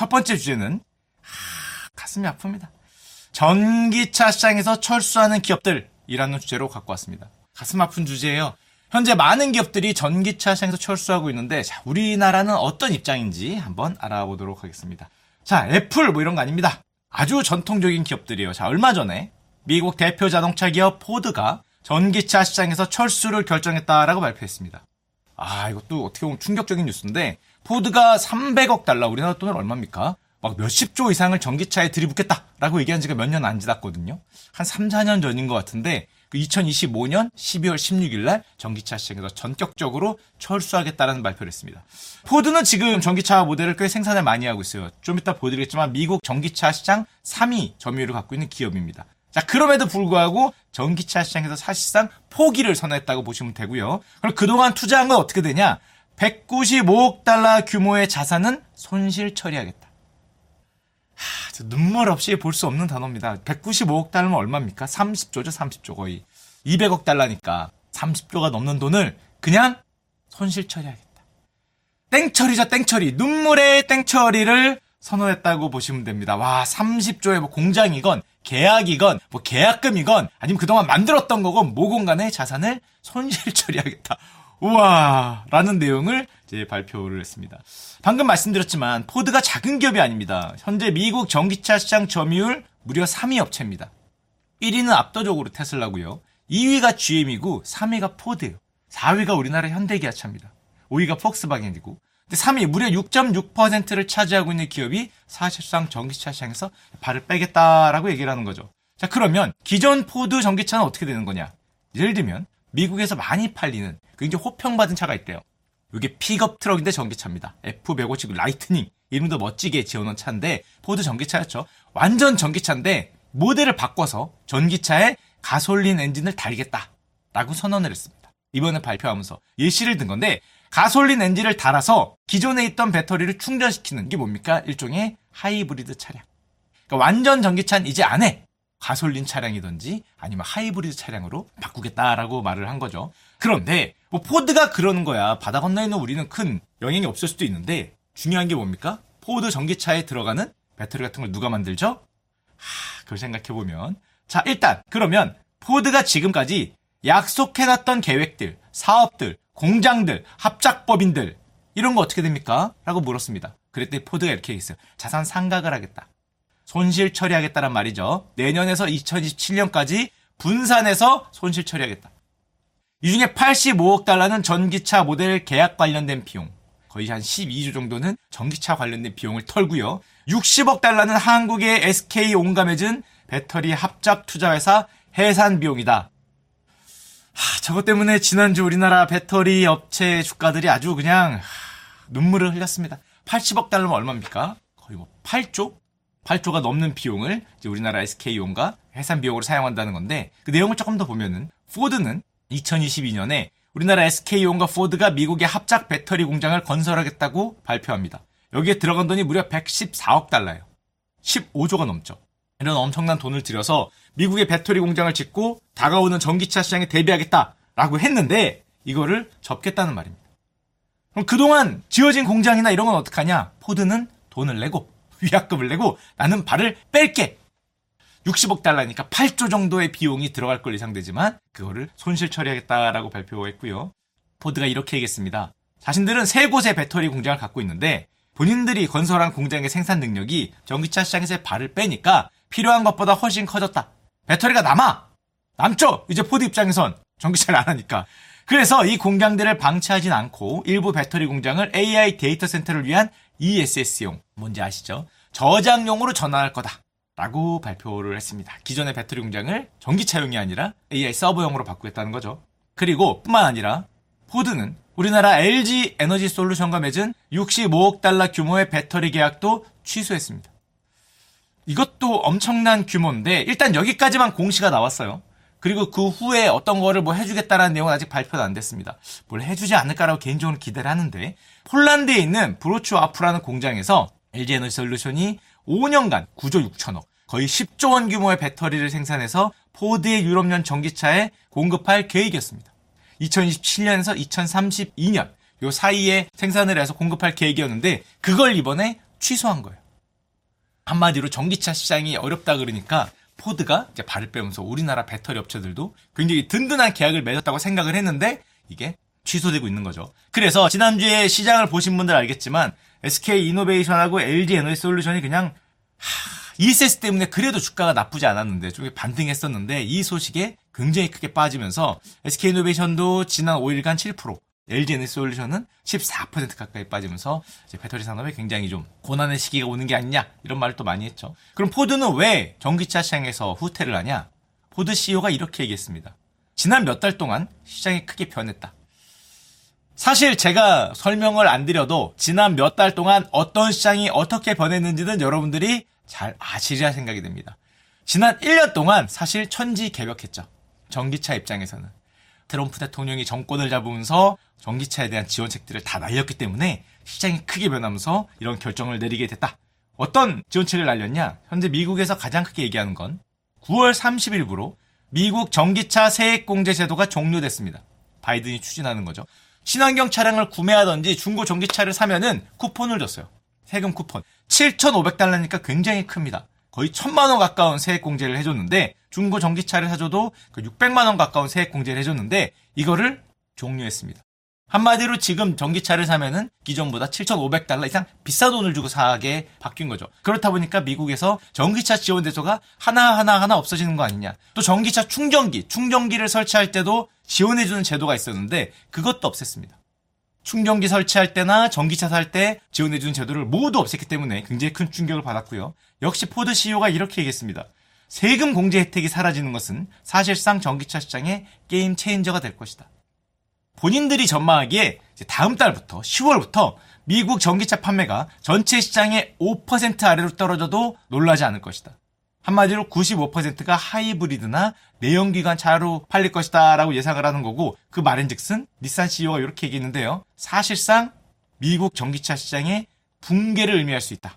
첫 번째 주제는 가슴이 아픕니다. 전기차 시장에서 철수하는 기업들이라는 주제로 갖고 왔습니다. 가슴 아픈 주제예요. 현재 많은 기업들이 전기차 시장에서 철수하고 있는데 자, 우리나라는 어떤 입장인지 한번 알아보도록 하겠습니다. 자, 애플 이런 거 아닙니다. 아주 전통적인 기업들이에요. 자, 얼마 전에 미국 대표 자동차 기업 포드가 전기차 시장에서 철수를 결정했다라고 발표했습니다. 이것도 어떻게 보면 충격적인 뉴스인데 포드가 300억 달러, 우리나라 돈은 얼마입니까? 막 몇십조 이상을 전기차에 들이붓겠다라고 얘기한 지가 몇 년 안 지났거든요. 한 3, 4년 전인 것 같은데 2025년 12월 16일 날 전기차 시장에서 전격적으로 철수하겠다라는 발표를 했습니다. 포드는 지금 전기차 모델을 꽤 생산을 많이 하고 있어요. 좀 이따 보여드리겠지만 미국 전기차 시장 3위 점유율을 갖고 있는 기업입니다. 자, 그럼에도 불구하고 전기차 시장에서 사실상 포기를 선언했다고 보시면 되고요. 그럼 그동안 투자한 건 어떻게 되냐? 195억 달러 규모의 자산은 손실 처리하겠다. 눈물 없이 볼 수 없는 단어입니다. 195억 달러면 얼마입니까? 30조죠, 30조 거의. 200억 달러니까 30조가 넘는 돈을 그냥 손실 처리하겠다. 땡처리죠, 땡처리. 눈물의 땡처리를 선언했다고 보시면 됩니다. 와, 30조의 뭐 공장이건 계약이건 뭐 계약금이건 아니면 그동안 만들었던 거건 뭐건 간에 자산을 손실 처리하겠다. 우와, 라는 내용을 이제 발표를 했습니다. 방금 말씀드렸지만 포드가 작은 기업이 아닙니다. 현재 미국 전기차 시장 점유율 무려 3위 업체입니다. 1위는 압도적으로 테슬라고요. 2위가 GM이고 3위가 포드예요. 4위가 우리나라 현대기아차입니다. 5위가 폭스바겐이고 3위 무려 6.6%를 차지하고 있는 기업이 사실상 전기차 시장에서 발을 빼겠다라고 얘기를 하는 거죠. 자, 그러면 기존 포드 전기차는 어떻게 되는 거냐? 예를 들면 미국에서 많이 팔리는 굉장히 호평받은 차가 있대요. 이게 픽업 트럭인데 전기차입니다. F150 라이트닝, 이름도 멋지게 지어놓은 차인데 포드 전기차였죠. 완전 전기차인데 모델을 바꿔서 전기차에 가솔린 엔진을 달겠다라고 선언을 했습니다. 이번에 발표하면서 예시를 든 건데 가솔린 엔진을 달아서 기존에 있던 배터리를 충전시키는 게 뭡니까? 일종의 하이브리드 차량. 그러니까 완전 전기차는 이제 안 해. 가솔린 차량이든지 아니면 하이브리드 차량으로 바꾸겠다라고 말을 한 거죠. 그런데 뭐 포드가 그러는 거야. 바다 건너에 있는 우리는 큰 영향이 없을 수도 있는데 중요한 게 뭡니까? 포드 전기차에 들어가는 배터리 같은 걸 누가 만들죠? 그걸 생각해보면 자, 일단 그러면 포드가 지금까지 약속해놨던 계획들, 사업들, 공장들, 합작법인들 이런 거 어떻게 됩니까? 라고 물었습니다. 그랬더니 포드가 이렇게 얘기했어요. 자산 상각을 하겠다. 손실 처리하겠다란 말이죠. 내년에서 2027년까지 분산해서 손실 처리하겠다. 이 중에 85억 달러는 전기차 모델 계약 관련된 비용, 거의 한 12조 정도는 전기차 관련된 비용을 털고요. 60억 달러는 한국의 SK온과 맺은 배터리 합작 투자회사 해산 비용이다. 저것 때문에 지난주 우리나라 배터리 업체 주가들이 아주 그냥 눈물을 흘렸습니다. 80억 달러면 얼마입니까? 거의 뭐 8조가 넘는 비용을 이제 우리나라 SK온과 해산 비용으로 사용한다는 건데 그 내용을 조금 더 보면은 포드는 2022년에 우리나라 SK온과 포드가 미국의 합작 배터리 공장을 건설하겠다고 발표합니다. 여기에 들어간 돈이 무려 114억 달러예요. 15조가 넘죠. 이런 엄청난 돈을 들여서 미국의 배터리 공장을 짓고 다가오는 전기차 시장에 대비하겠다라고 했는데 이거를 접겠다는 말입니다. 그럼 그동안 지어진 공장이나 이런 건 어떡하냐? 포드는 돈을 내고 위약금을 내고 나는 발을 뺄게. 60억 달러니까 8조 정도의 비용이 들어갈 걸 예상되지만 그거를 손실 처리하겠다라고 발표했고요. 포드가 이렇게 얘기했습니다. 자신들은 3곳의 배터리 공장을 갖고 있는데 본인들이 건설한 공장의 생산 능력이 전기차 시장에서 발을 빼니까 필요한 것보다 훨씬 커졌다. 배터리가 남죠. 이제 포드 입장에선 전기차를 안 하니까. 그래서 이 공장들을 방치하진 않고 일부 배터리 공장을 AI 데이터 센터를 위한 ESS용, 뭔지 아시죠? 저장용으로 전환할 거다 라고 발표를 했습니다. 기존의 배터리 공장을 전기차용이 아니라 AI 서버용으로 바꾸겠다는 거죠. 그리고 뿐만 아니라 포드는 우리나라 LG 에너지 솔루션과 맺은 65억 달러 규모의 배터리 계약도 취소했습니다. 이것도 엄청난 규모인데 일단 여기까지만 공시가 나왔어요. 그리고 그 후에 어떤 거를 뭐 해주겠다라는 내용은 아직 발표가 안 됐습니다. 뭘 해주지 않을까라고 개인적으로 기대를 하는데 폴란드에 있는 브로츠와프라는 공장에서 LG 에너지 솔루션이 5년간 9조 6천억, 거의 10조 원 규모의 배터리를 생산해서 포드의 유럽연 전기차에 공급할 계획이었습니다. 2027년에서 2032년 요 사이에 생산을 해서 공급할 계획이었는데 그걸 이번에 취소한 거예요. 한마디로 전기차 시장이 어렵다 그러니까 포드가 이제 발을 빼면서 우리나라 배터리 업체들도 굉장히 든든한 계약을 맺었다고 생각을 했는데 이게 취소되고 있는 거죠. 그래서 지난주에 시장을 보신 분들 알겠지만 SK 이노베이션하고 LG 에너지솔루션이 그냥 ESS 때문에 그래도 주가가 나쁘지 않았는데 좀 반등했었는데 이 소식에 굉장히 크게 빠지면서 SK 이노베이션도 지난 5일간 7%, LG 에너지솔루션은 14% 가까이 빠지면서 이제 배터리 산업에 굉장히 좀 고난의 시기가 오는 게 아니냐 이런 말을 또 많이 했죠. 그럼 포드는 왜 전기차 시장에서 후퇴를 하냐? 포드 CEO가 이렇게 얘기했습니다. 지난 몇 달 동안 시장이 크게 변했다. 사실 제가 설명을 안 드려도 지난 몇 달 동안 어떤 시장이 어떻게 변했는지는 여러분들이 잘 아시리라 생각이 됩니다. 지난 1년 동안 사실 천지개벽했죠. 전기차 입장에서는. 트럼프 대통령이 정권을 잡으면서 전기차에 대한 지원책들을 다 날렸기 때문에 시장이 크게 변하면서 이런 결정을 내리게 됐다. 어떤 지원책을 날렸냐? 현재 미국에서 가장 크게 얘기하는 건 9월 30일부로 미국 전기차 세액공제 제도가 종료됐습니다. 바이든이 추진하는 거죠. 친환경 차량을 구매하든지 중고 전기차를 사면은 쿠폰을 줬어요. 세금 쿠폰. 7,500달러니까 굉장히 큽니다. 거의 1,000만 원 가까운 세액 공제를 해줬는데 중고 전기차를 사줘도 600만 원 가까운 세액 공제를 해줬는데 이거를 종료했습니다. 한마디로 지금 전기차를 사면은 기존보다 7,500달러 이상 비싼 돈을 주고 사게 바뀐 거죠. 그렇다 보니까 미국에서 전기차 지원 제도가 하나 없어지는 거 아니냐. 또 전기차 충전기를 설치할 때도 지원해주는 제도가 있었는데 그것도 없앴습니다. 충전기 설치할 때나 전기차 살 때 지원해주는 제도를 모두 없앴기 때문에 굉장히 큰 충격을 받았고요. 역시 포드 CEO가 이렇게 얘기했습니다. 세금 공제 혜택이 사라지는 것은 사실상 전기차 시장의 게임 체인저가 될 것이다. 본인들이 전망하기에 다음 달부터 10월부터 미국 전기차 판매가 전체 시장의 5% 아래로 떨어져도 놀라지 않을 것이다. 한마디로 95%가 하이브리드나 내연기관 차로 팔릴 것이다 라고 예상을 하는 거고 그 말인즉슨 닛산 CEO가 이렇게 얘기했는데요. 사실상 미국 전기차 시장의 붕괴를 의미할 수 있다.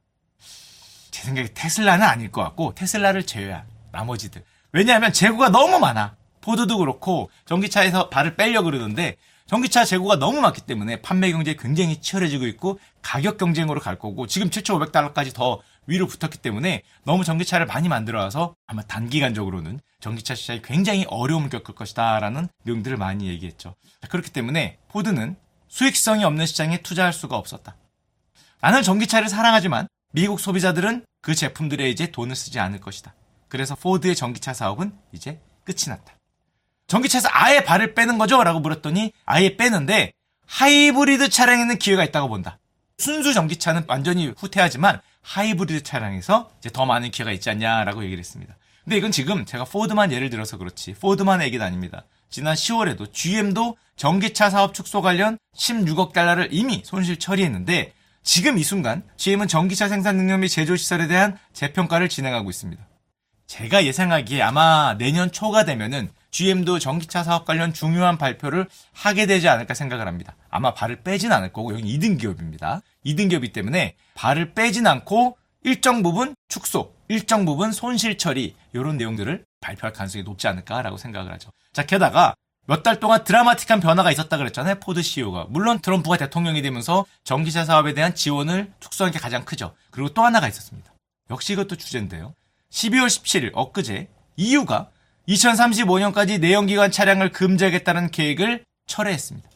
제 생각에 테슬라는 아닐 것 같고 테슬라를 제외한 나머지들. 왜냐하면 재고가 너무 많아. 포드도 그렇고 전기차에서 발을 빼려고 그러는데 전기차 재고가 너무 많기 때문에 판매 경쟁이 굉장히 치열해지고 있고 가격 경쟁으로 갈 거고 지금 7,500달러까지 더 위로 붙었기 때문에 너무 전기차를 많이 만들어와서 아마 단기간적으로는 전기차 시장이 굉장히 어려움을 겪을 것이다 라는 내용들을 많이 얘기했죠. 그렇기 때문에 포드는 수익성이 없는 시장에 투자할 수가 없었다. 나는 전기차를 사랑하지만 미국 소비자들은 그 제품들에 이제 돈을 쓰지 않을 것이다. 그래서 포드의 전기차 사업은 이제 끝이 났다. 전기차에서 아예 발을 빼는 거죠? 라고 물었더니 아예 빼는데 하이브리드 차량에는 기회가 있다고 본다. 순수 전기차는 완전히 후퇴하지만 하이브리드 차량에서 이제 더 많은 기회가 있지 않냐라고 얘기를 했습니다. 근데 이건 지금 제가 포드만 예를 들어서 그렇지 포드만의 얘기는 아닙니다. 지난 10월에도 GM도 전기차 사업 축소 관련 16억 달러를 이미 손실 처리했는데 지금 이 순간 GM은 전기차 생산 능력 및 제조 시설에 대한 재평가를 진행하고 있습니다. 제가 예상하기에 아마 내년 초가 되면은 GM도 전기차 사업 관련 중요한 발표를 하게 되지 않을까 생각을 합니다. 아마 발을 빼진 않을 거고 여기는 2등 기업입니다. 2등 기업이기 때문에 발을 빼진 않고 일정 부분 축소, 일정 부분 손실 처리 이런 내용들을 발표할 가능성이 높지 않을까라고 생각을 하죠. 자, 게다가 몇 달 동안 드라마틱한 변화가 있었다 그랬잖아요. 포드 CEO가. 물론 트럼프가 대통령이 되면서 전기차 사업에 대한 지원을 축소한 게 가장 크죠. 그리고 또 하나가 있었습니다. 역시 이것도 주제인데요. 12월 17일 엊그제 EU가 2035년까지 내연기관 차량을 금지하겠다는 계획을 철회했습니다.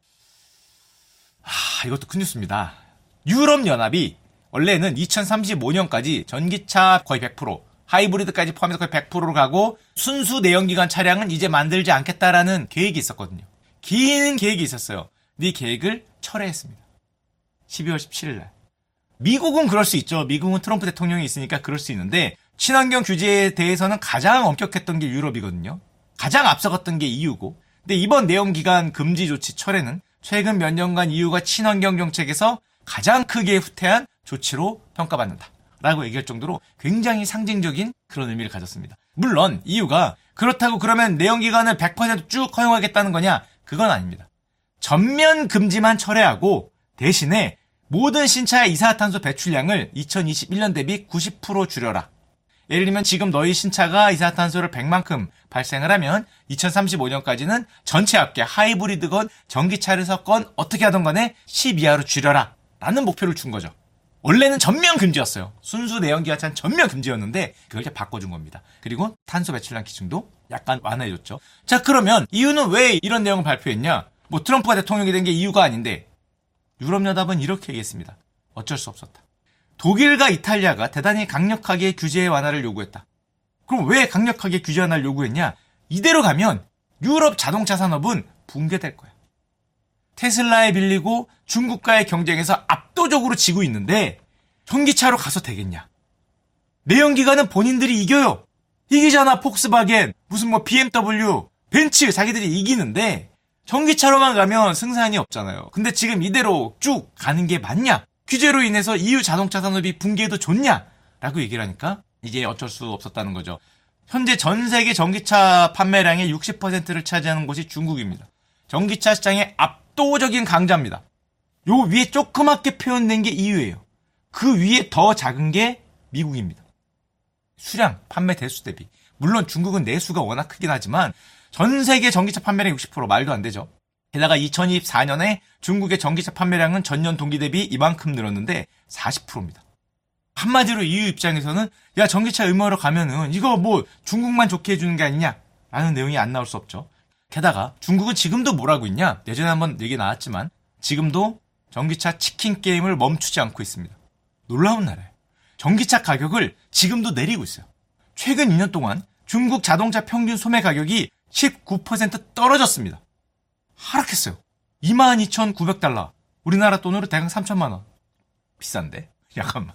이것도 큰 뉴스입니다. 유럽연합이 원래는 2035년까지 전기차 거의 100%, 하이브리드까지 포함해서 거의 100%로 가고 순수 내연기관 차량은 이제 만들지 않겠다라는 계획이 있었거든요. 긴 계획이 있었어요. 근데 이 계획을 철회했습니다. 12월 17일 날. 미국은 그럴 수 있죠. 미국은 트럼프 대통령이 있으니까 그럴 수 있는데 친환경 규제에 대해서는 가장 엄격했던 게 유럽이거든요. 가장 앞서갔던 게 EU고. 근데 이번 내연기관 금지 조치 철회는 최근 몇 년간 EU가 친환경 정책에서 가장 크게 후퇴한 조치로 평가받는다. 라고 얘기할 정도로 굉장히 상징적인 그런 의미를 가졌습니다. 물론 EU가 그렇다고 그러면 내연기관을 100% 쭉 허용하겠다는 거냐? 그건 아닙니다. 전면 금지만 철회하고 대신에 모든 신차의 이산화탄소 배출량을 2021년 대비 90% 줄여라. 예를 들면 지금 너희 신차가 이산화탄소를 100만큼 발생을 하면 2035년까지는 전체 합계 하이브리드건 전기차를 섞건 어떻게 하던 간에 10 이하로 줄여라 라는 목표를 준 거죠. 원래는 전면 금지였어요. 순수 내연기관차는 전면 금지였는데 그걸 이제 바꿔준 겁니다. 그리고 탄소 배출량 기준도 약간 완화해줬죠. 자, 그러면 이유는 왜 이런 내용을 발표했냐? 뭐 트럼프가 대통령이 된 게 이유가 아닌데 유럽연합은 이렇게 얘기했습니다. 어쩔 수 없었다. 독일과 이탈리아가 대단히 강력하게 규제 완화를 요구했다. 그럼 왜 강력하게 규제 완화를 요구했냐? 이대로 가면 유럽 자동차 산업은 붕괴될 거야. 테슬라에 밀리고 중국과의 경쟁에서 압도적으로 지고 있는데 전기차로 가서 되겠냐? 내연기관은 본인들이 이겨요. 이기잖아. 폭스바겐, 무슨 뭐 BMW, 벤츠 자기들이 이기는데 전기차로만 가면 승산이 없잖아요. 근데 지금 이대로 쭉 가는 게 맞냐? 규제로 인해서 EU 자동차 산업이 붕괴해도 좋냐? 라고 얘기를 하니까 이게 어쩔 수 없었다는 거죠. 현재 전 세계 전기차 판매량의 60%를 차지하는 곳이 중국입니다. 전기차 시장의 압도적인 강자입니다. 요 위에 조그맣게 표현된 게 EU예요. 그 위에 더 작은 게 미국입니다. 수량, 판매 대수 대비. 물론 중국은 내수가 워낙 크긴 하지만 전 세계 전기차 판매량 60% 말도 안 되죠. 게다가 2024년에 중국의 전기차 판매량은 전년 동기 대비 이만큼 늘었는데 40%입니다. 한마디로 EU 입장에서는 야 전기차 의무화로 가면은 이거 뭐 중국만 좋게 해주는 게 아니냐 라는 내용이 안 나올 수 없죠. 게다가 중국은 지금도 뭐라고 있냐? 예전에 한번 얘기 나왔지만 지금도 전기차 치킨 게임을 멈추지 않고 있습니다. 놀라운 나라예요. 전기차 가격을 지금도 내리고 있어요. 최근 2년 동안 중국 자동차 평균 소매 가격이 19% 떨어졌습니다. 하락했어요. 22,900달러. 우리나라 돈으로 대강 3천만 원. 비싼데? 잠깐만.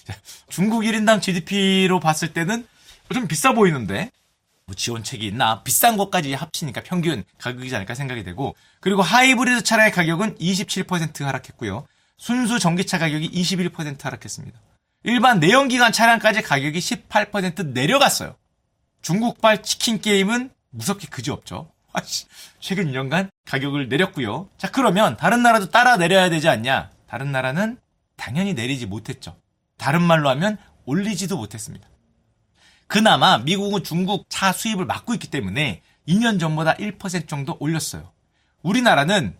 중국 1인당 GDP로 봤을 때는 좀 비싸 보이는데 뭐 지원책이 있나? 비싼 것까지 합치니까 평균 가격이지 않을까 생각이 되고 그리고 하이브리드 차량의 가격은 27% 하락했고요. 순수 전기차 가격이 21% 하락했습니다. 일반 내연기관 차량까지 가격이 18% 내려갔어요. 중국발 치킨 게임은 무섭게 그지없죠. 최근 2년간 가격을 내렸고요. 자, 그러면 다른 나라도 따라 내려야 되지 않냐? 다른 나라는 당연히 내리지 못했죠. 다른 말로 하면 올리지도 못했습니다. 그나마 미국은 중국 차 수입을 막고 있기 때문에 2년 전보다 1% 정도 올렸어요. 우리나라는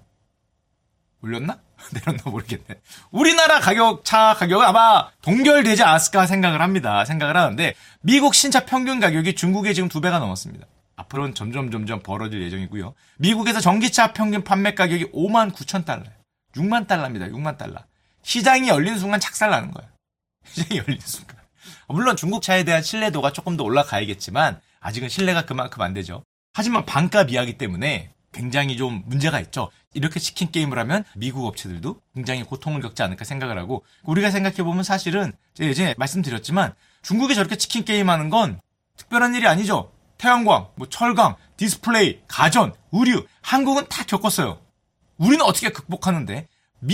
올렸나? 내렸나 모르겠네. 우리나라 차 가격은 아마 동결되지 않았을까 생각을 하는데 미국 신차 평균 가격이 중국의 지금 2배가 넘었습니다. 앞으로는 점점 벌어질 예정이고요. 미국에서 전기차 평균 판매 가격이 59,000달러예요. 6만 달러입니다. 6만 달러. 시장이 열린 순간 착살나는 거예요. 시장이 열린 순간. 물론 중국 차에 대한 신뢰도가 조금 더 올라가야겠지만 아직은 신뢰가 그만큼 안 되죠. 하지만 반값 이하기 때문에 굉장히 좀 문제가 있죠. 이렇게 치킨 게임을 하면 미국 업체들도 굉장히 고통을 겪지 않을까 생각을 하고 우리가 생각해보면 사실은 제가 예전에 말씀드렸지만 중국이 저렇게 치킨 게임하는 건 특별한 일이 아니죠. 태양광, 뭐 철강, 디스플레이, 가전, 의류 한국은 다 겪었어요. 우리는 어떻게 극복하는데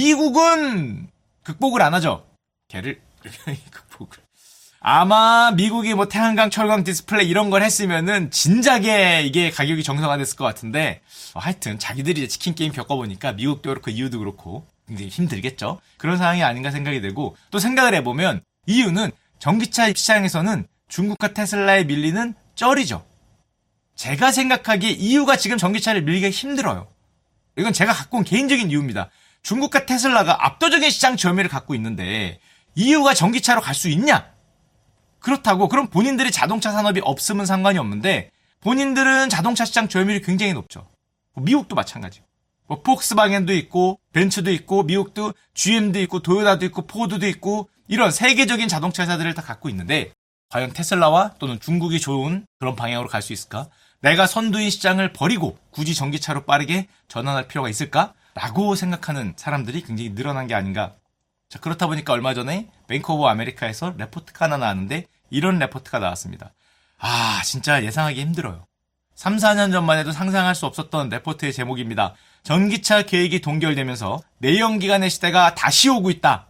미국은 극복을 안 하죠. 걔를 극복을. 아마 미국이 뭐 태양광, 철강, 디스플레이 이런 걸 했으면은 진작에 이게 가격이 정상화됐을 것 같은데 하여튼 자기들이 이제 치킨 게임 겪어보니까 미국도 그렇고 EU도 그렇고 굉장히 힘들겠죠. 그런 상황이 아닌가 생각이 되고 또 생각을 해보면 EU는 전기차 시장에서는 중국과 테슬라에 밀리는 쩔이죠. 제가 생각하기에 EU가 지금 전기차를 밀기가 힘들어요. 이건 제가 갖고 온 개인적인 이유입니다. 중국과 테슬라가 압도적인 시장 점유율을 갖고 있는데 EU가 전기차로 갈 수 있냐? 그렇다고 그럼 본인들이 자동차 산업이 없으면 상관이 없는데 본인들은 자동차 시장 점유율이 굉장히 높죠. 미국도 마찬가지예요. 뭐 폭스바겐도 있고 벤츠도 있고 미국도 GM도 있고 도요타도 있고 포드도 있고 이런 세계적인 자동차 회사들을 다 갖고 있는데 과연 테슬라와 또는 중국이 좋은 그런 방향으로 갈 수 있을까? 내가 선두인 시장을 버리고 굳이 전기차로 빠르게 전환할 필요가 있을까? 라고 생각하는 사람들이 굉장히 늘어난 게 아닌가. 자, 그렇다 보니까 얼마 전에 뱅크 오브 아메리카에서 레포트가 하나 나왔는데 이런 레포트가 나왔습니다. 진짜 예상하기 힘들어요. 3, 4년 전만 해도 상상할 수 없었던 레포트의 제목입니다. 전기차 계획이 동결되면서 내연기관의 시대가 다시 오고 있다.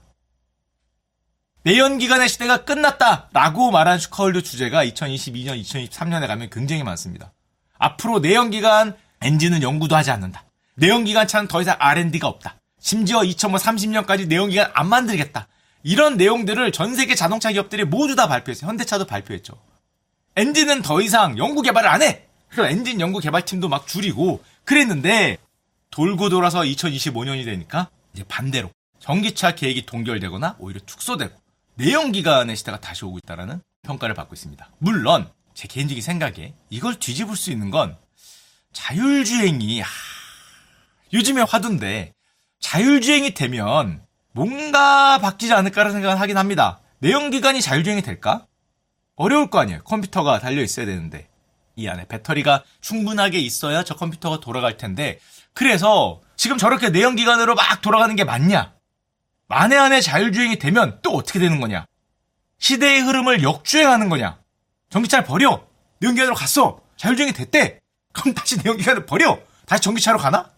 내연기관의 시대가 끝났다 라고 말한 슈카월드 주제가 2022년, 2023년에 가면 굉장히 많습니다. 앞으로 내연기관 엔진은 연구도 하지 않는다. 내연기관 차는 더 이상 R&D가 없다. 심지어 2030년까지 내연기관 안 만들겠다. 이런 내용들을 전 세계 자동차 기업들이 모두 다 발표했어요. 현대차도 발표했죠. 엔진은 더 이상 연구 개발을 안 해. 그래서 엔진 연구 개발팀도 막 줄이고 그랬는데 돌고 돌아서 2025년이 되니까 이제 반대로 전기차 계획이 동결되거나 오히려 축소되고 내연기관의 시대가 다시 오고 있다는 평가를 받고 있습니다. 물론 제 개인적인 생각에 이걸 뒤집을 수 있는 건 자율주행이 요즘에 화두인데 자율주행이 되면 뭔가 바뀌지 않을까라는 생각을 하긴 합니다. 내연기관이 자율주행이 될까? 어려울 거 아니에요. 컴퓨터가 달려있어야 되는데 이 안에 배터리가 충분하게 있어야 저 컴퓨터가 돌아갈 텐데 그래서 지금 저렇게 내연기관으로 막 돌아가는 게 맞냐? 만에 안에 자율주행이 되면 또 어떻게 되는 거냐? 시대의 흐름을 역주행하는 거냐? 전기차를 버려! 내연기관으로 갔어! 자율주행이 됐대! 그럼 다시 내연기관을 버려! 다시 전기차로 가나?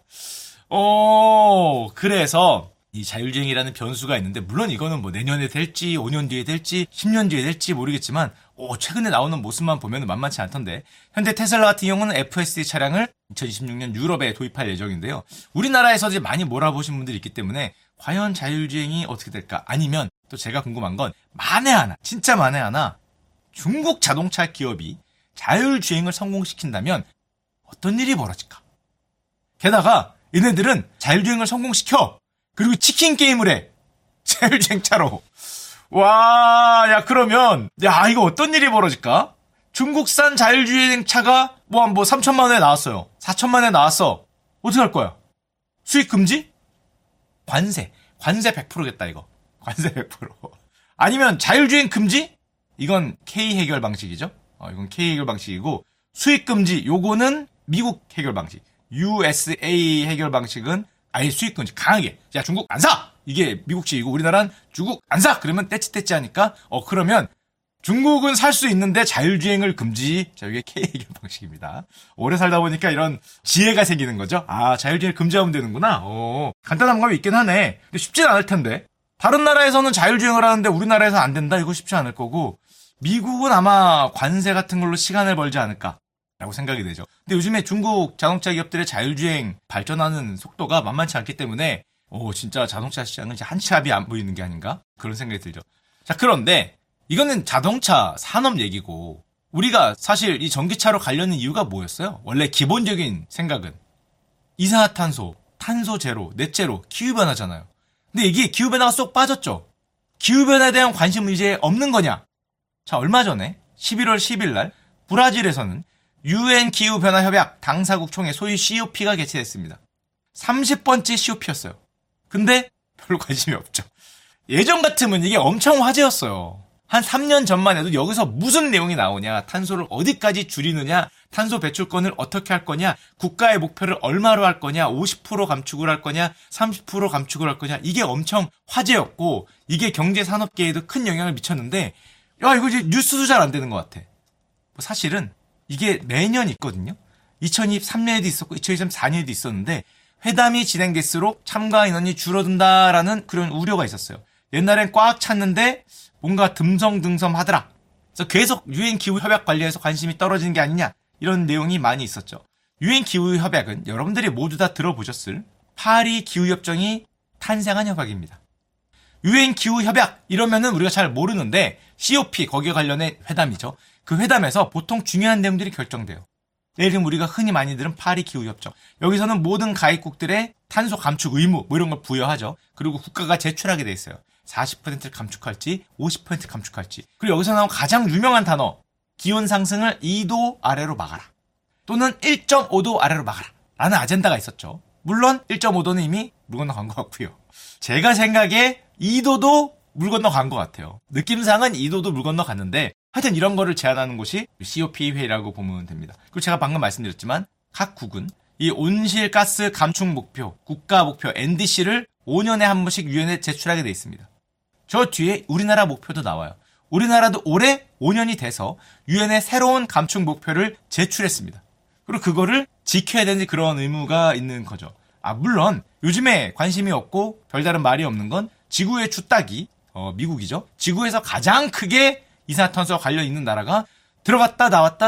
그래서 이 자율주행이라는 변수가 있는데 물론 이거는 뭐 내년에 될지 5년 뒤에 될지 10년 뒤에 될지 모르겠지만 최근에 나오는 모습만 보면 만만치 않던데 현대 테슬라 같은 경우는 FSD 차량을 2026년 유럽에 도입할 예정인데요. 우리나라에서 이제 많이 몰아보신 분들이 있기 때문에 과연 자율주행이 어떻게 될까? 아니면 또 제가 궁금한 건 만에 하나, 진짜 만에 하나 중국 자동차 기업이 자율주행을 성공시킨다면 어떤 일이 벌어질까? 게다가 얘네들은 자율주행을 성공시켜 그리고 치킨 게임을 해. 자율주행차로. 와, 야, 그러면, 이거 어떤 일이 벌어질까? 중국산 자율주행차가 뭐 3천만 원에 나왔어요. 4천만 원에 나왔어. 어떻게 할 거야? 수익 금지? 관세 100%겠다, 이거. 관세 100%. 아니면 자율주행 금지? 이건 K 해결 방식이죠. 이건 K 해결 방식이고, 수익 금지, 요거는 미국 해결 방식. USA 해결 방식은 아예 수익 금지 강하게. 야, 중국 안 사! 이게 미국식이고 우리나라는 중국 안 사! 그러면 떼찌떼찌 하니까 그러면 중국은 살 수 있는데 자율주행을 금지. 자, 이게 K 해결 방식입니다. 오래 살다 보니까 이런 지혜가 생기는 거죠. 자율주행을 금지하면 되는구나. 간단한 감이 있긴 하네. 근데 쉽진 않을 텐데. 다른 나라에서는 자율주행을 하는데 우리나라에서 안 된다? 이거 쉽지 않을 거고 미국은 아마 관세 같은 걸로 시간을 벌지 않을까 라고 생각이 되죠. 근데 요즘에 중국 자동차 기업들의 자율주행 발전하는 속도가 만만치 않기 때문에 진짜 자동차 시장은 이제 한치 앞이 안 보이는 게 아닌가? 그런 생각이 들죠. 자, 그런데 이거는 자동차 산업 얘기고 우리가 사실 이 전기차로 가려는 이유가 뭐였어요? 원래 기본적인 생각은 이산화탄소, 탄소 제로, 넷 제로, 기후변화잖아요. 근데 이게 기후변화가 쏙 빠졌죠. 기후변화에 대한 관심은 이제 없는 거냐? 자, 얼마 전에 11월 10일 날 브라질에서는 UN 기후변화협약 당사국 총회 소위 COP가 개최됐습니다. 30번째 COP였어요. 근데 별로 관심이 없죠. 예전 같으면 이게 엄청 화제였어요. 한 3년 전만 해도 여기서 무슨 내용이 나오냐, 탄소를 어디까지 줄이느냐, 탄소 배출권을 어떻게 할 거냐, 국가의 목표를 얼마로 할 거냐, 50% 감축을 할 거냐, 30% 감축을 할 거냐, 이게 엄청 화제였고 이게 경제산업계에도 큰 영향을 미쳤는데 이거 이제 뉴스도 잘 안 되는 것 같아. 사실은 이게 매년 있거든요. 2023년에도 있었고 2024년에도 있었는데 회담이 진행될수록 참가 인원이 줄어든다라는 그런 우려가 있었어요. 옛날엔 꽉 찼는데 뭔가 듬성듬성하더라. 그래서 계속 유엔 기후 협약 관리에서 관심이 떨어지는 게 아니냐 이런 내용이 많이 있었죠. 유엔 기후 협약은 여러분들이 모두 다 들어보셨을 파리 기후 협정이 탄생한 협약입니다. 유엔 기후 협약 이러면은 우리가 잘 모르는데 COP 거기에 관련된 회담이죠. 그 회담에서 보통 중요한 내용들이 결정돼요. 예를 들면 우리가 흔히 많이 들은 파리 기후 협정. 여기서는 모든 가입국들의 탄소 감축 의무 뭐 이런 걸 부여하죠. 그리고 국가가 제출하게 돼 있어요. 40%를 감축할지 50% 감축할지. 그리고 여기서 나온 가장 유명한 단어 기온 상승을 2도 아래로 막아라. 또는 1.5도 아래로 막아라. 라는 아젠다가 있었죠. 물론 1.5도는 이미 물 건너간 것 같고요. 제가 생각에 2도도 물 건너간 것 같아요. 느낌상은 2도도 물 건너갔는데 하여튼 이런 거를 제안하는 곳이 COP 회의라고 보면 됩니다. 그리고 제가 방금 말씀드렸지만 각국은 이 온실가스 감축 목표, 국가 목표 NDC를 5년에 한 번씩 유엔에 제출하게 돼 있습니다. 저 뒤에 우리나라 목표도 나와요. 우리나라도 올해 5년이 돼서 유엔에 새로운 감축 목표를 제출했습니다. 그리고 그거를 지켜야 되는 그런 의무가 있는 거죠. 물론 요즘에 관심이 없고 별다른 말이 없는 건 지구의 주딱이 미국이죠. 지구에서 가장 크게 이산화탄소와 관련 있는 나라가 들어갔다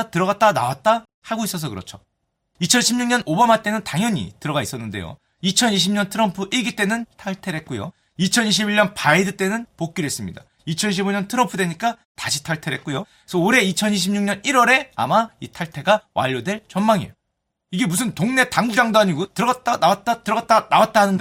나왔다 하고 있어서 그렇죠. 2016년 오바마 때는 당연히 들어가 있었는데요. 2020년 트럼프 1기 때는 탈퇴를 했고요. 2021년 바이든 때는 복귀를 했습니다. 2015년 트럼프 되니까 다시 탈퇴를 했고요. 그래서 올해 2026년 1월에 아마 이 탈퇴가 완료될 전망이에요. 이게 무슨 동네 당구장도 아니고 들어갔다 나왔다 하는데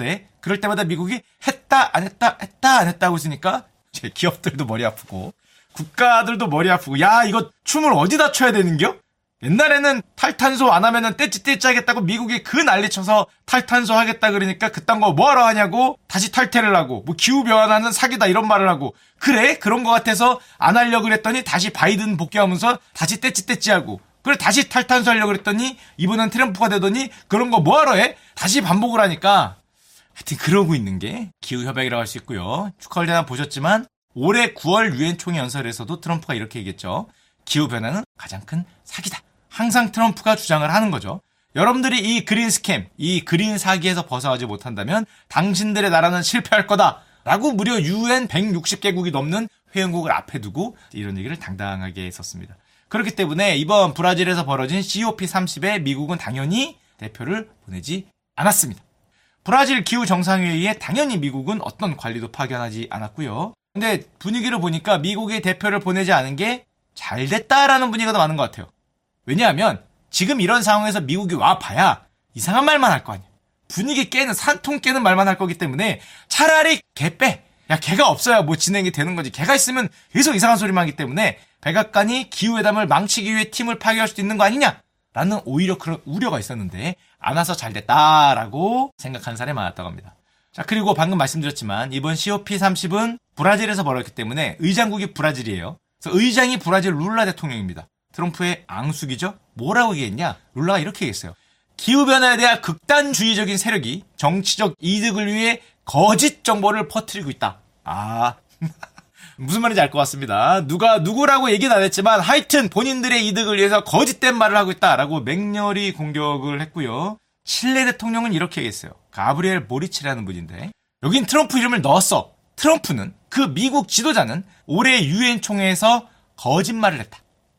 그럴 때마다 미국이 했다 안 했다 했다 안 했다 하고 있으니까 이제 기업들도 머리 아프고 국가들도 머리 아프고 야 이거 춤을 어디다 춰야 되는겨? 옛날에는 탈탄소 안 하면은 떼찌떼찌 하겠다고 미국이 그 난리쳐서 탈탄소 하겠다 그러니까 그딴 거 뭐하러 하냐고 다시 탈퇴를 하고 뭐 기후변화는 사기다 이런 말을 하고 그래? 그런 거 같아서 안 하려고 그랬더니 다시 바이든 복귀하면서 다시 떼찌떼찌 하고 그래 다시 탈탄소 하려고 그랬더니 이번엔 트럼프가 되더니 그런 거 뭐하러 해? 다시 반복을 하니까 하여튼 그러고 있는 게 기후협약이라고 할 수 있고요. 축하올대나 보셨지만 올해 9월 유엔 총회 연설에서도 트럼프가 이렇게 얘기했죠. 기후변화는 가장 큰 사기다. 항상 트럼프가 주장을 하는 거죠. 여러분들이 이 그린 스캠, 이 그린 사기에서 벗어나지 못한다면 당신들의 나라는 실패할 거다. 라고 무려 유엔 160개국이 넘는 회원국을 앞에 두고 이런 얘기를 당당하게 했었습니다. 그렇기 때문에 이번 브라질에서 벌어진 COP30에 미국은 당연히 대표를 보내지 않았습니다. 브라질 기후정상회의에 당연히 미국은 어떤 관리도 파견하지 않았고요. 근데 분위기를 보니까 미국의 대표를 보내지 않은 게 잘 됐다라는 분위기가 더 많은 것 같아요. 왜냐하면 지금 이런 상황에서 미국이 와봐야 이상한 말만 할 거 아니에요. 분위기 깨는 산통 깨는 말만 할 거기 때문에 차라리 걔 빼. 야 걔가 없어야 뭐 진행이 되는 거지. 걔가 있으면 계속 이상한 소리만 하기 때문에 백악관이 기후회담을 망치기 위해 팀을 파견할 수도 있는 거 아니냐라는 오히려 그런 우려가 있었는데 안 와서 잘 됐다라고 생각하는 사람이 많았다고 합니다. 자 그리고 방금 말씀드렸지만 이번 COP30은 브라질에서 벌어졌기 때문에 의장국이 브라질이에요. 그래서 의장이 브라질 룰라 대통령입니다. 트럼프의 앙숙이죠? 뭐라고 얘기했냐? 룰라가 이렇게 얘기했어요. 기후변화에 대한 극단주의적인 세력이 정치적 이득을 위해 거짓 정보를 퍼뜨리고 있다. 무슨 말인지 알 것 같습니다. 누구라고 얘기는 안 했지만 하여튼 본인들의 이득을 위해서 거짓된 말을 하고 있다라고 맹렬히 공격을 했고요. 칠레 대통령은 이렇게 얘기했어요. 가브리엘 보리치라는 분인데 여긴 트럼프 이름을 넣었어. 트럼프는 그 미국 지도자는 올해 유엔 총회에서 거짓말을 했다.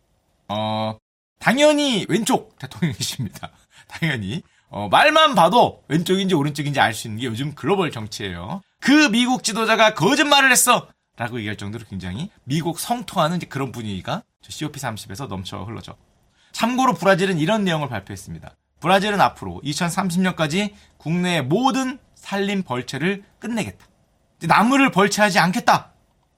당연히 왼쪽 대통령이십니다. 당연히. 말만 봐도 왼쪽인지 오른쪽인지 알 수 있는 게 요즘 글로벌 정치예요. 그 미국 지도자가 거짓말을 했어! 라고 얘기할 정도로 굉장히 미국 성토하는 이제 그런 분위기가 COP30에서 넘쳐 흘러져. 참고로 브라질은 이런 내용을 발표했습니다. 브라질은 앞으로 2030년까지 국내의 모든 산림 벌채를 끝내겠다. 나무를 벌채하지 않겠다.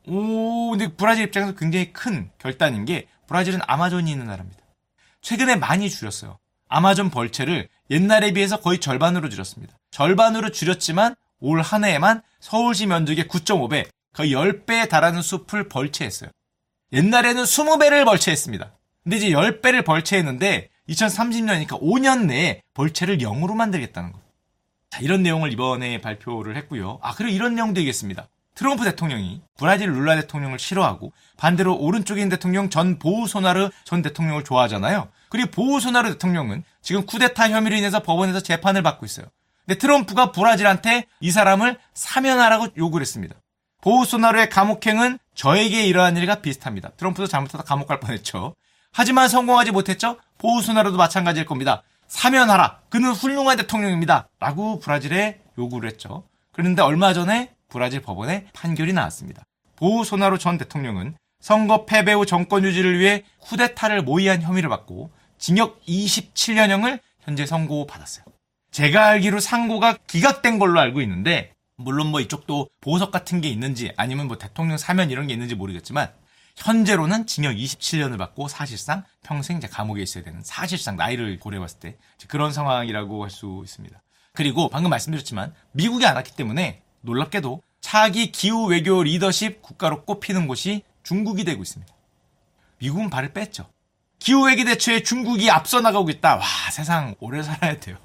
근데 브라질 입장에서 굉장히 큰 결단인 게 브라질은 아마존이 있는 나라입니다. 최근에 많이 줄였어요. 아마존 벌채를 옛날에 비해서 거의 절반으로 줄였습니다. 절반으로 줄였지만 올 한 해에만 서울시 면적의 9.5배, 거의 10배에 달하는 숲을 벌채했어요. 옛날에는 20배를 벌채했습니다. 근데 이제 10배를 벌채했는데 2030년이니까 5년 내에 벌채를 0으로 만들겠다는 거예요. 자, 이런 내용을 이번에 발표를 했고요. 그리고 이런 내용도 있겠습니다. 트럼프 대통령이 브라질 룰라 대통령을 싫어하고 반대로 오른쪽에 있는 대통령 전 보우소나르 전 대통령을 좋아하잖아요. 그리고 보우소나르 대통령은 지금 쿠데타 혐의로 인해서 법원에서 재판을 받고 있어요. 근데 트럼프가 브라질한테 이 사람을 사면하라고 요구를 했습니다. 보우소나르의 감옥행은 저에게 일어난 일과 비슷합니다. 트럼프도 잘못하다 감옥 갈 뻔했죠. 하지만 성공하지 못했죠. 보우소나르도 마찬가지일 겁니다. 사면하라. 그는 훌륭한 대통령입니다. 라고 브라질에 요구를 했죠. 그런데 얼마 전에 브라질 법원에 판결이 나왔습니다. 보우소나루 전 대통령은 선거 패배 후 정권 유지를 위해 쿠데타를 모의한 혐의를 받고 징역 27년형을 현재 선고받았어요. 제가 알기로 상고가 기각된 걸로 알고 있는데 물론 뭐 이쪽도 보석 같은 게 있는지 아니면 뭐 대통령 사면 이런 게 있는지 모르겠지만 현재로는 징역 27년을 받고 사실상 평생 이제 감옥에 있어야 되는 사실상 나이를 고려해봤을 때 그런 상황이라고 할 수 있습니다. 그리고 방금 말씀드렸지만 미국이 안 왔기 때문에 놀랍게도 차기 기후 외교 리더십 국가로 꼽히는 곳이 중국이 되고 있습니다. 미국은 발을 뺐죠. 기후 외교 대처에 중국이 앞서 나가고 있다. 와, 세상 오래 살아야 돼요.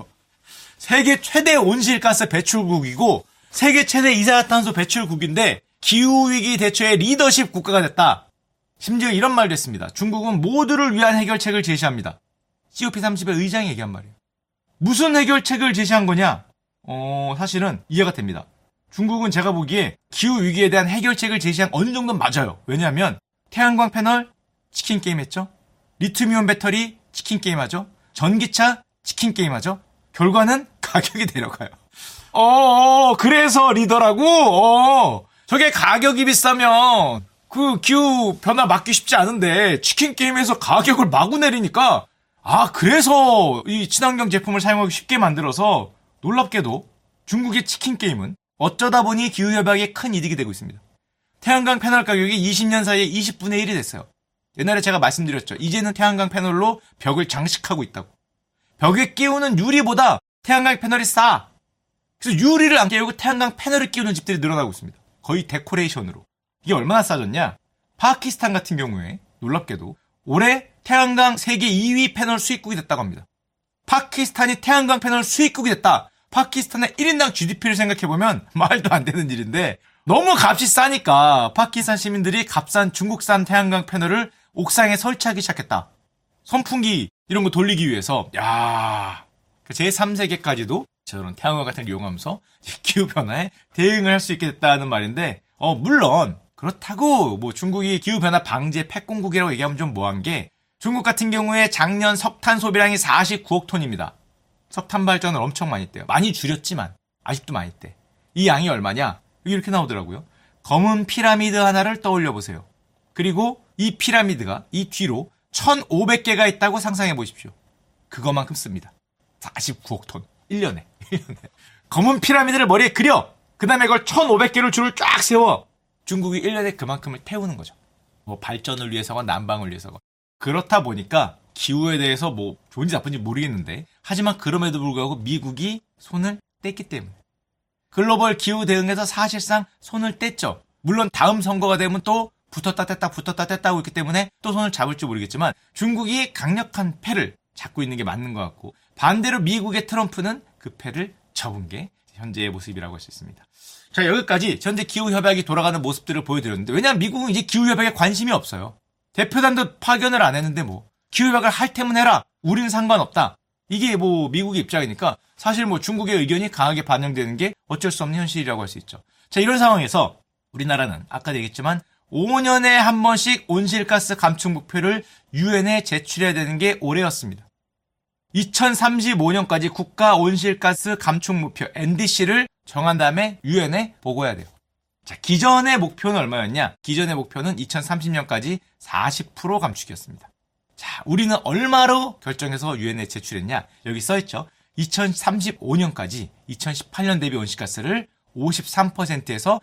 세계 최대 온실가스 배출국이고 세계 최대 이산화탄소 배출국인데 기후위기 대처의 리더십 국가가 됐다. 심지어 이런 말도 했습니다. 중국은 모두를 위한 해결책을 제시합니다. COP30의 의장이 얘기한 말이에요. 무슨 해결책을 제시한 거냐? 사실은 이해가 됩니다. 중국은 제가 보기에 기후위기에 대한 해결책을 제시한 어느 정도는 맞아요. 왜냐하면 태양광 패널 치킨 게임 했죠. 리튬이온 배터리 치킨 게임 하죠. 전기차 치킨 게임 하죠. 결과는 가격이 내려가요. 그래서 리더라고? 저게 가격이 비싸면 그 기후 변화 막기 쉽지 않은데 치킨 게임에서 가격을 마구 내리니까 그래서 이 친환경 제품을 사용하기 쉽게 만들어서 놀랍게도 중국의 치킨 게임은 어쩌다 보니 기후협약에 큰 이득이 되고 있습니다. 태양광 패널 가격이 20년 사이에 20분의 1이 됐어요. 옛날에 제가 말씀드렸죠. 이제는 태양광 패널로 벽을 장식하고 있다고. 벽에 끼우는 유리보다 태양광 패널이 싸. 그래서 유리를 안 끼우고 태양광 패널을 끼우는 집들이 늘어나고 있습니다. 거의 데코레이션으로. 이게 얼마나 싸졌냐? 파키스탄 같은 경우에 놀랍게도 올해 태양광 세계 2위 패널 수입국이 됐다고 합니다. 파키스탄이 태양광 패널 수입국이 됐다. 파키스탄의 1인당 GDP를 생각해보면 말도 안 되는 일인데 너무 값이 싸니까 파키스탄 시민들이 값싼 중국산 태양광 패널을 옥상에 설치하기 시작했다. 선풍기 이런 거 돌리기 위해서. 야, 제3세계까지도 저런 태양광 같은 걸 이용하면서 기후변화에 대응을 할 수 있게 됐다는 말인데 물론 그렇다고 뭐 중국이 기후변화 방지의 패권국이라고 얘기하면 좀 뭐한 게 중국 같은 경우에 작년 석탄 소비량이 49억 톤입니다. 석탄 발전을 엄청 많이 했대요. 많이 줄였지만 아직도 많이 했대. 이 양이 얼마냐? 이렇게 나오더라고요. 검은 피라미드 하나를 떠올려 보세요. 그리고 이 피라미드가 이 뒤로 1,500개가 있다고 상상해 보십시오. 그것만큼 씁니다. 49억 톤. 1년에. 검은 피라미드를 머리에 그려. 그 다음에 그걸 1,500개를 줄을 쫙 세워. 중국이 1년에 그만큼을 태우는 거죠. 뭐 발전을 위해서건 난방을 위해서건. 그렇다 보니까 기후에 대해서 뭐 좋은지 나쁜지 모르겠는데 하지만 그럼에도 불구하고 미국이 손을 뗐기 때문에 글로벌 기후 대응에서 사실상 손을 뗐죠. 물론 다음 선거가 되면 또 붙었다 뗐다 하고 있기 때문에 또 손을 잡을지 모르겠지만 중국이 강력한 패를 잡고 있는 게 맞는 것 같고 반대로 미국의 트럼프는 그 패를 접은 게 현재의 모습이라고 할 수 있습니다. 자, 여기까지 현재 기후협약이 돌아가는 모습들을 보여드렸는데 왜냐하면 미국은 이제 기후협약에 관심이 없어요. 대표단도 파견을 안 했는데 뭐 기후협약을 할 테면 해라. 우리는 상관없다. 이게 뭐 미국의 입장이니까 사실 뭐 중국의 의견이 강하게 반영되는 게 어쩔 수 없는 현실이라고 할 수 있죠. 자, 이런 상황에서 우리나라는 아까도 얘기했지만 5년에 한 번씩 온실가스 감축 목표를 유엔에 제출해야 되는 게 올해였습니다. 2035년까지 국가 온실가스 감축 목표 NDC를 정한 다음에 유엔에 보고해야 돼요. 자, 기존의 목표는 얼마였냐? 기존의 목표는 2030년까지 40% 감축이었습니다. 자, 우리는 얼마로 결정해서 유엔에 제출했냐? 여기 써있죠. 2035년까지 2018년 대비 온실가스를 53%에서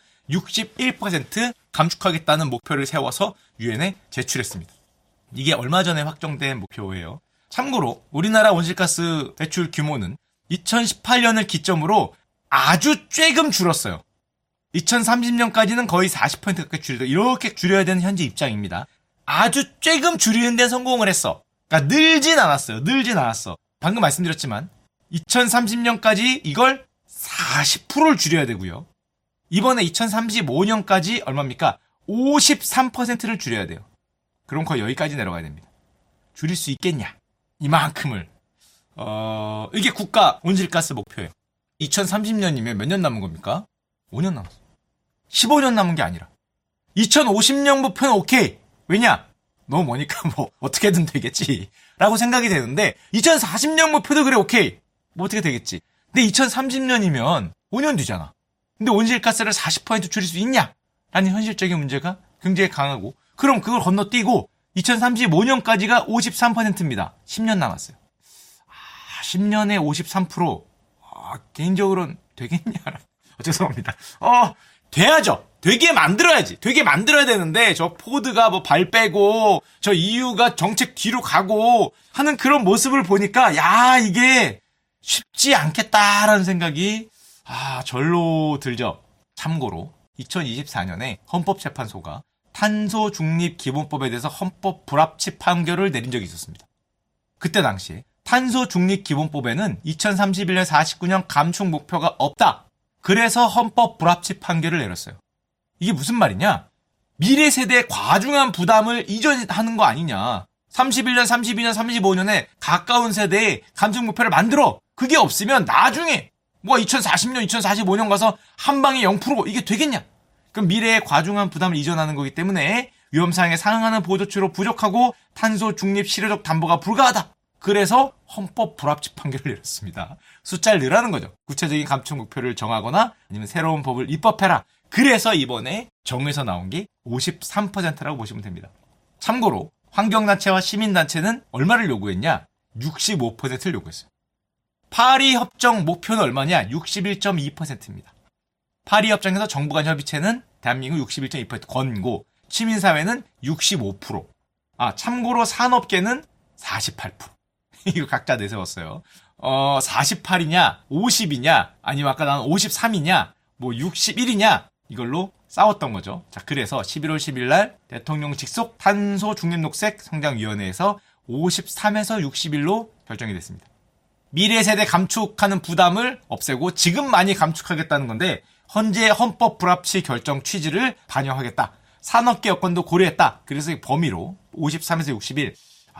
61% 감축하겠다는 목표를 세워서 유엔에 제출했습니다. 이게 얼마 전에 확정된 목표예요. 참고로 우리나라 온실가스 배출 규모는 2018년을 기점으로 아주 쬐금 줄었어요. 2030년까지는 거의 40% 가까이 줄여도 이렇게 줄여야 되는 현재 입장입니다. 아주 쬐금 줄이는 데 성공을 했어. 그러니까 늘진 않았어요. 늘진 않았어. 방금 말씀드렸지만 2030년까지 이걸 40%를 줄여야 되고요. 이번에 2035년까지 얼마입니까? 53%를 줄여야 돼요. 그럼 거의 여기까지 내려가야 됩니다. 줄일 수 있겠냐? 이만큼을. 이게 국가 온실가스 목표예요. 2030년이면 몇 년 남은 겁니까? 5년 남았어. 15년 남은 게 아니라. 2050년 목표는 오케이. 왜냐? 너무 머니까 뭐 어떻게든 되겠지. 라고 생각이 되는데 2040년 목표도 그래 오케이. 뭐 어떻게 되겠지. 근데 2030년이면 5년 뒤잖아. 근데 온실가스를 40% 줄일 수 있냐? 라는 현실적인 문제가 굉장히 강하고 그럼 그걸 건너뛰고 2035년까지가 53%입니다. 10년 남았어요. 10년에 53%. 개인적으로는 되겠냐? 죄송합니다. 돼야죠. 되게 만들어야지. 되게 만들어야 되는데 저 포드가 뭐 발 빼고 저 EU가 정책 뒤로 가고 하는 그런 모습을 보니까 야 이게 쉽지 않겠다라는 생각이 절로 들죠. 참고로 2024년에 헌법재판소가 탄소 중립 기본법에 대해서 헌법 불합치 판결을 내린 적이 있었습니다. 그때 당시에 탄소 중립 기본법에는 2031년 49년 감축 목표가 없다. 그래서 헌법 불합치 판결을 내렸어요. 이게 무슨 말이냐? 미래 세대의 과중한 부담을 이전하는 거 아니냐. 31년, 32년, 35년에 가까운 세대의 감축 목표를 만들어. 그게 없으면 나중에 2040년, 2045년 가서 한 방에 0% 이게 되겠냐? 그럼 미래의 과중한 부담을 이전하는 거기 때문에 위험사항에 상응하는 보조치로 부족하고 탄소 중립 실효적 담보가 불가하다. 그래서 헌법 불합치 판결을 내렸습니다. 숫자를 늘하는 거죠. 구체적인 감축 목표를 정하거나 아니면 새로운 법을 입법해라. 그래서 이번에 정에서 나온 게 53%라고 보시면 됩니다. 참고로 환경단체와 시민단체는 얼마를 요구했냐? 65%를 요구했어요. 파리 협정 목표는 얼마냐? 61.2%입니다. 파리 협정에서 정부 간 협의체는 대한민국 61.2% 권고, 시민사회는 65%. 참고로 산업계는 48%. 이거 각자 내세웠어요. 48이냐, 50이냐, 아니면 아까 나온 53이냐, 뭐 61이냐, 이걸로 싸웠던 거죠. 자, 그래서 11월 10일 날 대통령 직속 탄소 중립 녹색 성장위원회에서 53에서 61로 결정이 됐습니다. 미래 세대 감축하는 부담을 없애고 지금 많이 감축하겠다는 건데, 현재 헌법 불합치 결정 취지를 반영하겠다. 산업계 여건도 고려했다. 그래서 범위로 53에서 61.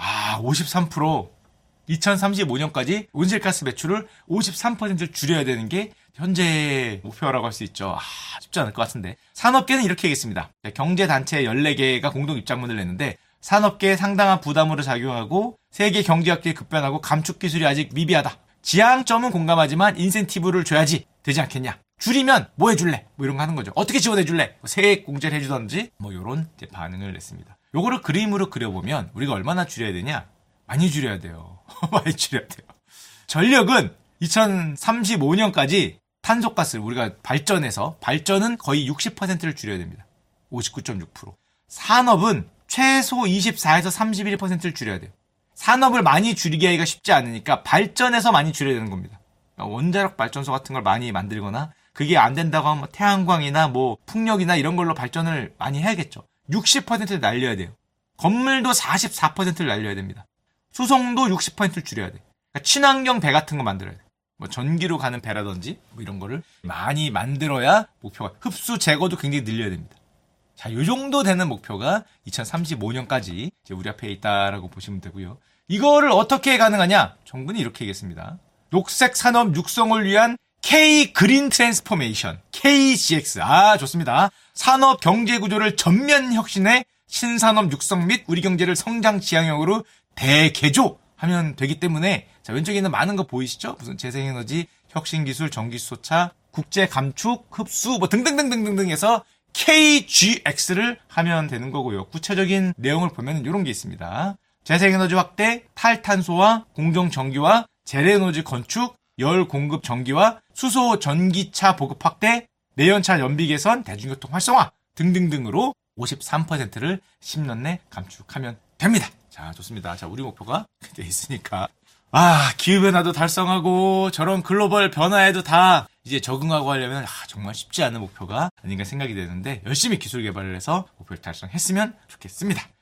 53%. 2035년까지 온실가스 배출을 53% 줄여야 되는 게 현재 목표라고 할 수 있죠. 쉽지 않을 것 같은데. 산업계는 이렇게 하겠습니다. 경제단체 14개가 공동 입장문을 냈는데, 산업계에 상당한 부담으로 작용하고 세계 경제학계에 급변하고 감축 기술이 아직 미비하다. 지향점은 공감하지만 인센티브를 줘야지 되지 않겠냐. 줄이면 뭐 해줄래? 뭐 이런 거 하는 거죠. 어떻게 지원해줄래? 세액 공제를 해주던지 뭐 이런 반응을 냈습니다. 요거를 그림으로 그려보면 우리가 얼마나 줄여야 되냐? 많이 줄여야 돼요. 많이 줄여야 돼요. 전력은 2035년까지 탄소가스를 우리가 발전은 거의 60%를 줄여야 됩니다. 59.6%. 산업은 최소 24에서 31%를 줄여야 돼요. 산업을 많이 줄이게 하기가 쉽지 않으니까 발전에서 많이 줄여야 되는 겁니다. 그러니까 원자력 발전소 같은 걸 많이 만들거나 그게 안 된다고 하면 태양광이나 뭐 풍력이나 이런 걸로 발전을 많이 해야겠죠. 60%를 날려야 돼요. 건물도 44%를 날려야 됩니다. 수송도 60%를 줄여야 돼요. 그러니까 친환경 배 같은 거 만들어야 돼요. 뭐 전기로 가는 배라든지 뭐 이런 거를 많이 만들어야 목표가, 흡수 제거도 굉장히 늘려야 됩니다. 자, 요 정도 되는 목표가 2035년까지 이제 우리 앞에 있다라고 보시면 되고요. 이거를 어떻게 가능하냐? 정부는 이렇게 얘기했습니다. 녹색 산업 육성을 위한 K 그린 트랜스포메이션, KGX. 좋습니다. 산업 경제 구조를 전면 혁신해 신산업 육성 및 우리 경제를 성장 지향형으로 대개조하면 되기 때문에, 자, 왼쪽에 있는 많은 거 보이시죠? 무슨 재생에너지, 혁신기술, 전기수소차, 국제 감축, 흡수, 뭐 등등등등등등 해서 KGX를 하면 되는 거고요. 구체적인 내용을 보면 이런 게 있습니다. 재생에너지 확대, 탈탄소화, 공정전기화, 재래에너지 건축, 열 공급 전기화, 수소 전기차 보급 확대, 내연차 연비 개선, 대중교통 활성화 등등등으로 53%를 10년 내 감축하면 됩니다. 자, 좋습니다. 자, 우리 목표가 돼 있으니까. 기후변화도 달성하고 저런 글로벌 변화에도 다 이제 적응하고 하려면 정말 쉽지 않은 목표가 아닌가 생각이 되는데, 열심히 기술 개발을 해서 목표를 달성했으면 좋겠습니다.